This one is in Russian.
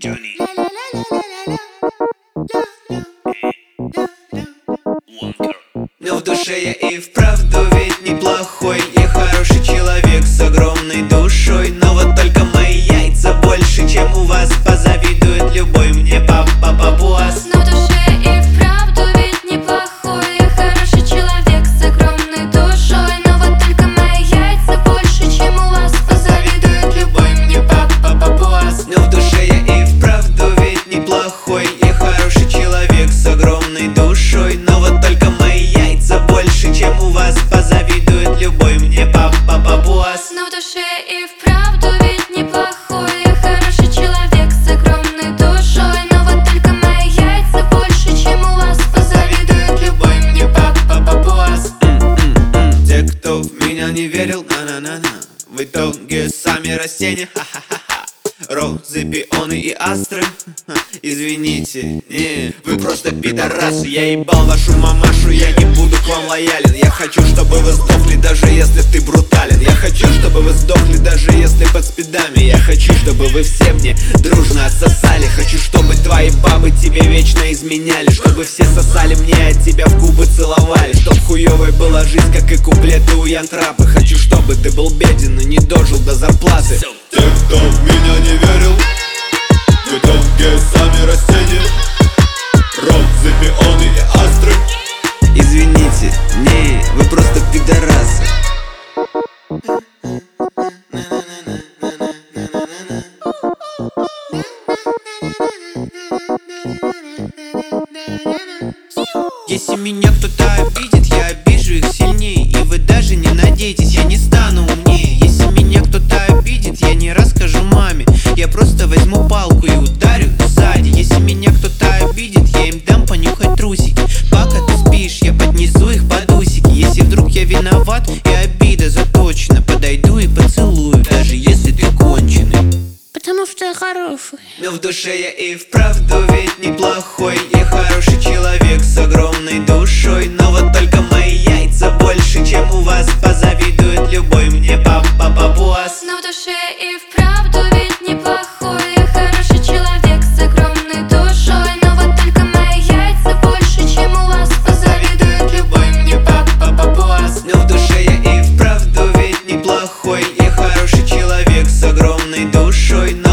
Johnny. Но в душе я и вправду ведь неплохой. Я хороший человек с огромной душой. Но вот только мои яйца больше, чем у вас. Позавидует любой мне папуас. Но в душе и вправду ведь неплохой. Я хороший человек с огромной душой. Но вот только мои яйца больше, чем у вас. Позавидует любой мне папуас. Но в душе я и вправду ведь неплохой. Я хороший человек с огромной душой. Но вот только мои яйца больше, чем у вас. Позавидует любой мне папуас. Но в душе и вправду ведь неплохой. Я хороший человек с огромной душой. Но вот только мои яйца больше, чем у вас. Позавидует любой мне папуас. Те, кто в меня не верил, на-на-на-на, в итоге сами растения, ха-ха-ха-ха. Розы, пионы и астры, извините, не, вы просто пидорасы. Я ебал вашу мамашу, я не буду к вам лоялен. Я хочу, чтобы вы сдохли, даже если ты брутален. Я хочу, чтобы вы сдохли, даже если под спидами. Я хочу, чтобы вы все мне дружно отсосали. Хочу, чтобы твои бабы тебе вечно изменяли. Чтобы все сосали мне, а тебя в губы целовали. Чтоб хуёвой была жизнь, как и куплеты у Янтрапы. Хочу, чтобы ты был беден и не дожил до зарплаты. Те, кто в меня не верил, в итоге сами растения. Розы, пионы и астры. Извините, не, вы просто пидорасы. Если меня кто-то обидит, я обижу их сильнее. И вы даже не надейтесь, я не стану умнее. Если меня кто-то обидит, я не расскажу маме. Я просто возьму палку и ударю сзади. Если меня кто-то обидит, я им дам понюхать трусики. Пока ты спишь, я поднесу их под усики. Если вдруг я виноват и обида заточена, подойду и поцелую, даже если ты конченый. Потому что я хороший. Но в душе я и вправду ведь неплохой. Я хороший человек с огромной душой. Но вот только мои яйца больше, чем у вас. Позавидует любой мне папуас. Но в душе и вправду ведь неплохой. Я хороший человек с огромной душой. Но вот только мои яйца больше, чем у вас. Позавидует любой мне папуас. Но в душе я и вправду ведь неплохой. Я хороший человек с огромной душой.